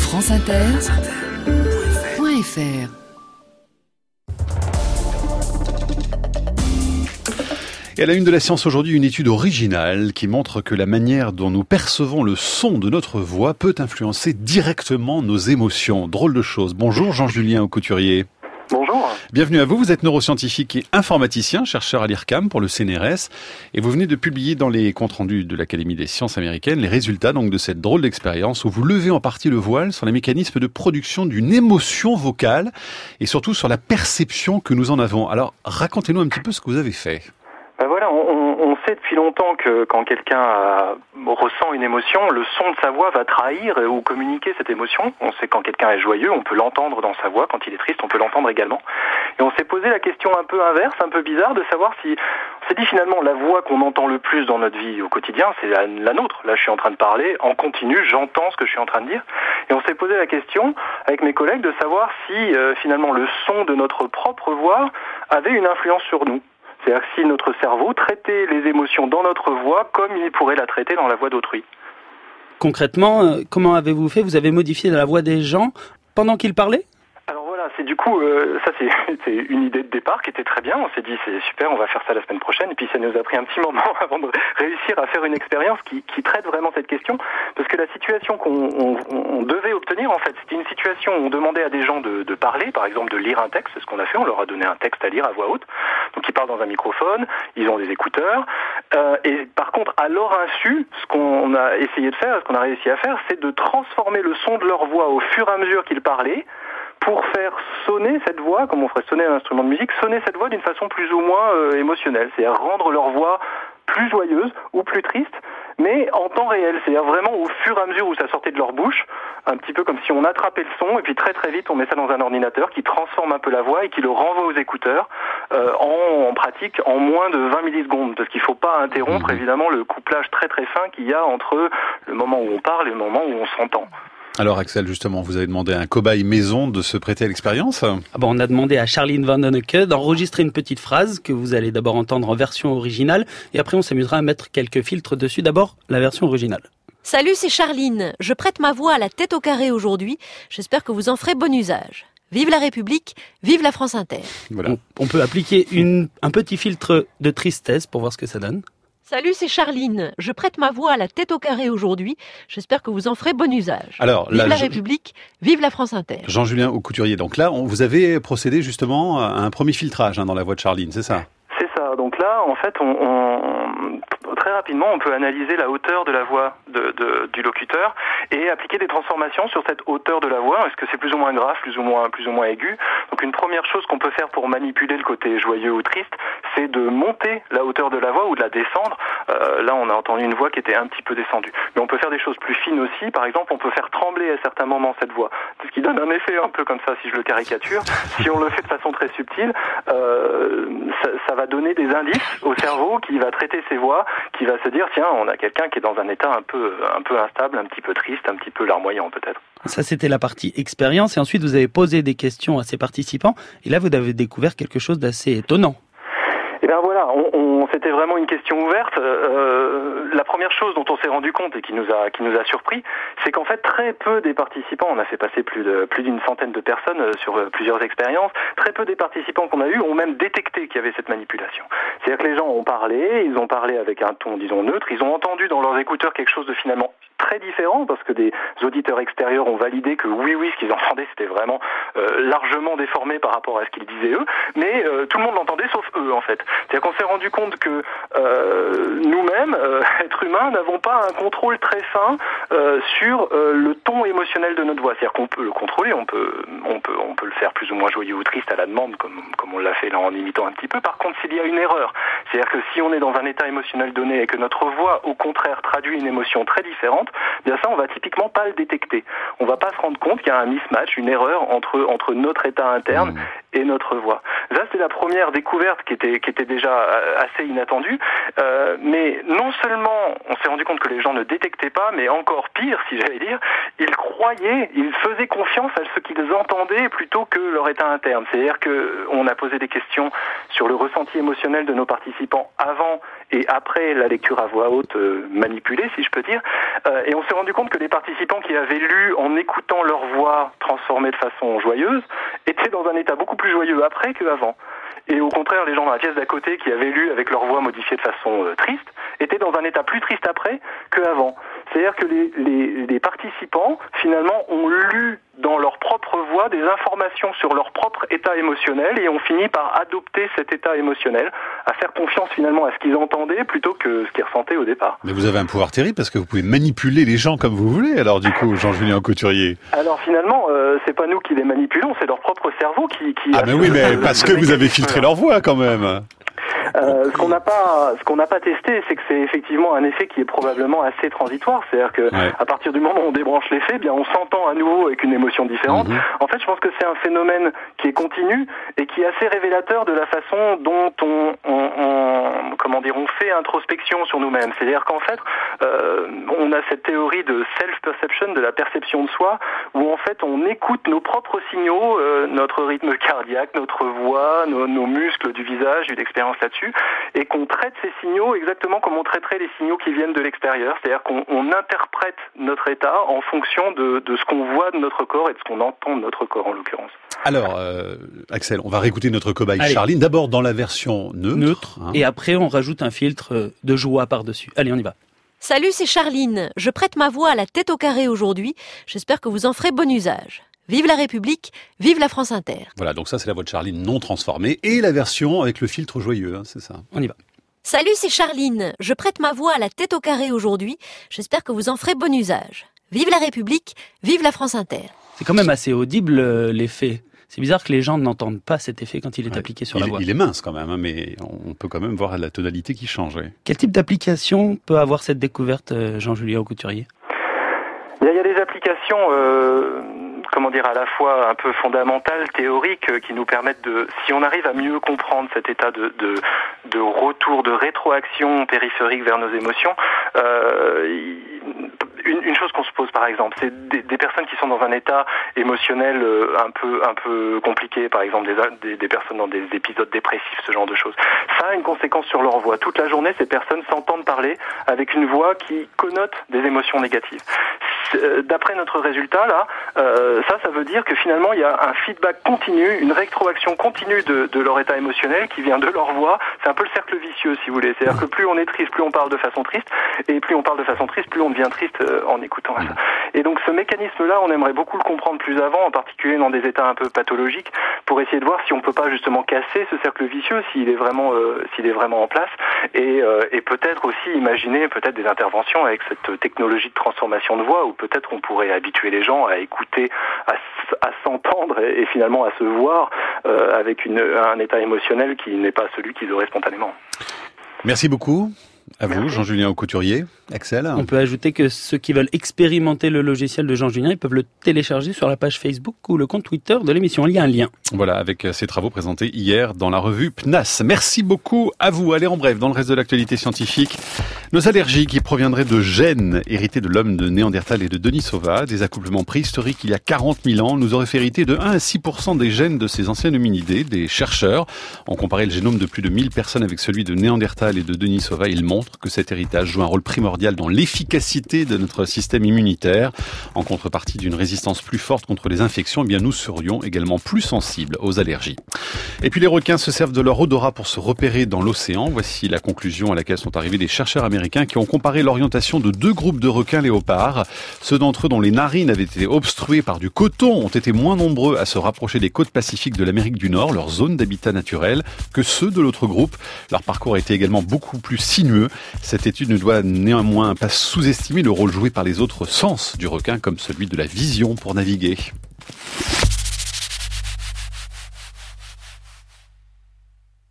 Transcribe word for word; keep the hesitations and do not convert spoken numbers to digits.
franceinter point f r. Et à la une de la science aujourd'hui, une étude originale qui montre que la manière dont nous percevons le son de notre voix peut influencer directement nos émotions. Drôle de chose. Bonjour Jean-Julien Aucouturier. Bonjour. Bienvenue à vous, vous êtes neuroscientifique et informaticien, chercheur à l'I R C A M pour le C N R S, et vous venez de publier dans les comptes rendus de l'Académie des sciences américaines les résultats donc de cette drôle d'expérience où vous levez en partie le voile sur les mécanismes de production d'une émotion vocale et surtout sur la perception que nous en avons. Alors racontez-nous un petit peu ce que vous avez fait. Ben voilà, on, on sait depuis longtemps que quand quelqu'un a, ressent une émotion, le son de sa voix va trahir ou communiquer cette émotion. On sait quand quelqu'un est joyeux, on peut l'entendre dans sa voix. Quand il est triste, on peut l'entendre également. Et on s'est posé la question un peu inverse, un peu bizarre, de savoir si... On s'est dit finalement, la voix qu'on entend le plus dans notre vie au quotidien, c'est la, la nôtre. Là, je suis en train de parler, en continu, j'entends ce que je suis en train de dire. Et on s'est posé la question, avec mes collègues, de savoir si euh, finalement le son de notre propre voix avait une influence sur nous. C'est-à-dire si notre cerveau traitait les émotions dans notre voix comme il pourrait la traiter dans la voix d'autrui. Concrètement, euh, comment avez-vous fait ? Vous avez modifié la voix des gens pendant qu'ils parlaient ? Alors voilà, c'est du coup, euh, ça c'est, c'est une idée de départ qui était très bien. On s'est dit c'est super, on va faire ça la semaine prochaine. Et puis ça nous a pris un petit moment avant de réussir à faire une expérience qui, qui traite vraiment cette question. Parce que la situation qu'on on, on devait obtenir, en fait, c'était une situation où on demandait à des gens de, de parler, par exemple de lire un texte. C'est ce qu'on a fait, on leur a donné un texte à lire à voix haute. Donc ils parlent dans un microphone, ils ont des écouteurs. Euh, et par contre, à leur insu, ce qu'on a essayé de faire, ce qu'on a réussi à faire, c'est de transformer le son de leur voix au fur et à mesure qu'ils parlaient, pour faire sonner cette voix, comme on ferait sonner un instrument de musique, sonner cette voix d'une façon plus ou moins euh, émotionnelle, c'est-à-dire rendre leur voix plus joyeuse ou plus triste, mais en temps réel, c'est-à-dire vraiment au fur et à mesure où ça sortait de leur bouche, un petit peu comme si on attrapait le son, et puis très très vite on met ça dans un ordinateur qui transforme un peu la voix et qui le renvoie aux écouteurs, euh, en, en pratique en moins de vingt millisecondes, parce qu'il ne faut pas interrompre évidemment le couplage très très fin qu'il y a entre le moment où on parle et le moment où on s'entend. Alors Axel, justement, vous avez demandé à un cobaye maison de se prêter à l'expérience. Ah bon, on a demandé à Charline Vandenecke d'enregistrer une petite phrase que vous allez d'abord entendre en version originale et après on s'amusera à mettre quelques filtres dessus. D'abord, la version originale. Salut, c'est Charline. Je prête ma voix à la tête au carré aujourd'hui. J'espère que vous en ferez bon usage. Vive la République, vive la France Inter. Voilà. On, on peut appliquer une, un petit filtre de tristesse pour voir ce que ça donne. Salut, c'est Charline. Je prête ma voix à la tête au carré aujourd'hui. J'espère que vous en ferez bon usage. Alors, vive là, la je... République, vive la France Inter. Jean-Julien Aucouturier, donc là, on, vous avez procédé justement à un premier filtrage hein, dans la voix de Charline, c'est ça ? C'est ça. Donc là, en fait, on, on, très rapidement, on peut analyser la hauteur de la voix de, de, du locuteur et appliquer des transformations sur cette hauteur de la voix. Est-ce que c'est plus ou moins grave, plus ou moins, plus ou moins aigu ? Donc une première chose qu'on peut faire pour manipuler le côté joyeux ou triste, c'est de monter la hauteur de la voix ou de la descendre. Euh, là, on a entendu une voix qui était un petit peu descendue. Mais on peut faire des choses plus fines aussi. Par exemple, on peut faire trembler à certains moments cette voix. Ce qui donne un effet un peu comme ça, si je le caricature. Si on le fait de façon très subtile, euh, ça, ça va donner des indices au cerveau qui va traiter ces voix, qui va se dire, tiens, on a quelqu'un qui est dans un état un peu, un peu instable, un petit peu triste, un petit peu larmoyant peut-être. Ça, c'était la partie expérience. Et ensuite, vous avez posé des questions à ces participants. Et là, vous avez découvert quelque chose d'assez étonnant. Eh bien voilà, on, on, c'était vraiment une question ouverte. Euh, la première chose dont on s'est rendu compte et qui nous a qui nous a surpris, c'est qu'en fait très peu des participants, on a fait passer plus de plus d'une centaine de personnes sur plusieurs expériences, très peu des participants qu'on a eu ont même détecté qu'il y avait cette manipulation. C'est-à-dire que les gens ont parlé, ils ont parlé avec un ton disons neutre, ils ont entendu dans leurs écouteurs quelque chose de finalement très différent parce que des auditeurs extérieurs ont validé que oui oui ce qu'ils entendaient c'était vraiment euh, largement déformé par rapport à ce qu'ils disaient eux, mais euh, tout le monde l'entendait sauf eux en fait. C'est-à-dire qu'on s'est rendu compte que euh, nous-mêmes, euh, êtres humains, n'avons pas un contrôle très fin euh, sur euh, le ton émotionnel de notre voix. C'est-à-dire qu'on peut le contrôler, on peut, on peut, on peut le faire plus ou moins joyeux ou triste à la demande, comme, comme on l'a fait là en imitant un petit peu. Par contre, s'il y a une erreur, c'est-à-dire que si on est dans un état émotionnel donné et que notre voix, au contraire, traduit une émotion très différente, bien ça, on va typiquement pas le détecter. On va pas se rendre compte qu'il y a un mismatch, une erreur entre entre notre état interne et notre voix. Ça, c'est la première découverte qui était, qui était déjà assez inattendue. Euh, mais non seulement on s'est rendu compte que les gens ne détectaient pas, mais encore pire, si j'allais dire, ils croyaient, ils faisaient confiance à ce qu'ils entendaient plutôt que leur état interne. C'est-à-dire qu'on a posé des questions sur le ressenti émotionnel de nos participants avant et après la lecture à voix haute euh, manipulée, si je peux dire. Euh, et on s'est rendu compte que les participants qui avaient lu en écoutant leur voix transformée de façon joyeuse étaient dans un état beaucoup plus joyeux après qu'avant. Et au contraire, les gens dans la pièce d'à côté qui avaient lu avec leur voix modifiée de façon euh, triste étaient dans un état plus triste après qu'avant. C'est-à-dire que les, les, les participants, finalement, ont lu dans leur propre voix des informations sur leur propre état émotionnel et ont fini par adopter cet état émotionnel, à faire confiance finalement à ce qu'ils entendaient plutôt que ce qu'ils ressentaient au départ. Mais vous avez un pouvoir terrible parce que vous pouvez manipuler les gens comme vous voulez, alors du coup, Jean-Julien Couturier. Alors finalement, euh, c'est pas nous qui les manipulons, c'est leur propre cerveau qui... qui ah mais oui, mais parce que vous avez filtré leur voix quand même. Euh, ce qu'on n'a pas, ce qu'on n'a pas testé, c'est que c'est effectivement un effet qui est probablement assez transitoire. C'est-à-dire que ouais. à partir du moment où on débranche l'effet, eh bien on s'entend à nouveau avec une émotion différente. Mmh. En fait, je pense que c'est un phénomène qui est continu et qui est assez révélateur de la façon dont on, on, on comment dire, on fait introspection sur nous-mêmes. C'est-à-dire qu'en fait, euh, on a cette théorie de self-perception, de la perception de soi, où en fait on écoute nos propres signaux, euh, notre rythme cardiaque, notre voix, nos, nos muscles du visage, j'ai eu l'expérience là-dessus, et qu'on traite ces signaux exactement comme on traiterait les signaux qui viennent de l'extérieur, c'est-à-dire qu'on on interprète notre état en fonction de, de ce qu'on voit de notre corps et de ce qu'on entend de notre corps en l'occurrence. Alors, euh, Axel, on va réécouter notre cobaye Allez. Charline, d'abord dans la version neutre. Neutre, hein. Et après on rajoute un filtre de joie par-dessus. Allez, on y va. Salut, c'est Charline. Je prête ma voix à la tête au carré aujourd'hui. J'espère que vous en ferez bon usage. Vive la République, vive la France Inter. Voilà, donc ça c'est la voix de Charline non transformée et la version avec le filtre joyeux, hein, c'est ça. On y va. Salut, c'est Charline. Je prête ma voix à la tête au carré aujourd'hui. J'espère que vous en ferez bon usage. Vive la République, vive la France Inter. C'est quand même assez audible euh, l'effet. C'est bizarre que les gens n'entendent pas cet effet quand il est ouais, appliqué sur il, la voix. Il est mince quand même, hein, mais on peut quand même voir la tonalité qui change. Ouais. Quel type d'application peut avoir cette découverte, Jean-Julien Couturier ? Il y a, il y a des applications... Euh... comment dire, à la fois un peu fondamentales, théoriques, qui nous permettent de, si on arrive à mieux comprendre cet état de, de, de retour, de rétroaction périphérique vers nos émotions, euh, une, une chose qu'on se pose par exemple, c'est des, des personnes qui sont dans un état émotionnel un peu, un peu compliqué, par exemple des, des, des personnes dans des épisodes dépressifs, ce genre de choses. Ça a une conséquence sur leur voix. Toute la journée, ces personnes s'entendent parler avec une voix qui connote des émotions négatives. D'après notre résultat, là, euh, ça, ça veut dire que finalement, il y a un feedback continu, une rétroaction continue de, de leur état émotionnel qui vient de leur voix. C'est un peu le cercle vicieux, si vous voulez. C'est-à-dire que plus on est triste, plus on parle de façon triste, et plus on parle de façon triste, plus on devient triste euh, en écoutant ça. Et donc, ce mécanisme-là, on aimerait beaucoup le comprendre plus avant, en particulier dans des états un peu pathologiques, pour essayer de voir si on peut pas justement casser ce cercle vicieux, s'il est vraiment, euh, s'il est vraiment en place, et, euh, et peut-être aussi imaginer peut-être des interventions avec cette technologie de transformation de voix, où peut-être on pourrait habituer les gens à écouter, à, à s'entendre et, et finalement à se voir euh, avec une, un état émotionnel qui n'est pas celui qu'ils auraient spontanément. Merci beaucoup. À vous, Jean-Julien Couturier. Axel. On peut ajouter que ceux qui veulent expérimenter le logiciel de Jean-Julien, ils peuvent le télécharger sur la page Facebook ou le compte Twitter de l'émission. Il y a un lien. Voilà, avec ces travaux présentés hier dans la revue P N A S. Merci beaucoup à vous. Allez, en bref, dans le reste de l'actualité scientifique, nos allergies qui proviendraient de gènes hérités de l'homme de Néandertal et de Denisova, des accouplements préhistoriques il y a quarante mille ans, nous auraient fait hériter de un à six pour cent des gènes de ces anciens hominidés. Des chercheurs ont comparé le génome de plus de mille personnes avec celui de Néandertal et de Denisova. Ils montrent que cet héritage joue un rôle primordial dans l'efficacité de notre système immunitaire. En contrepartie d'une résistance plus forte contre les infections, eh bien nous serions également plus sensibles aux allergies. Et puis les requins se servent de leur odorat pour se repérer dans l'océan. Voici la conclusion à laquelle sont arrivés des chercheurs américains qui ont comparé l'orientation de deux groupes de requins léopards. Ceux d'entre eux dont les narines avaient été obstruées par du coton ont été moins nombreux à se rapprocher des côtes pacifiques de l'Amérique du Nord, leur zone d'habitat naturel, que ceux de l'autre groupe. Leur parcours a été également beaucoup plus sinueux. Cette étude ne doit néanmoins pas sous-estimer le rôle joué par les autres sens du requin, comme celui de la vision pour naviguer.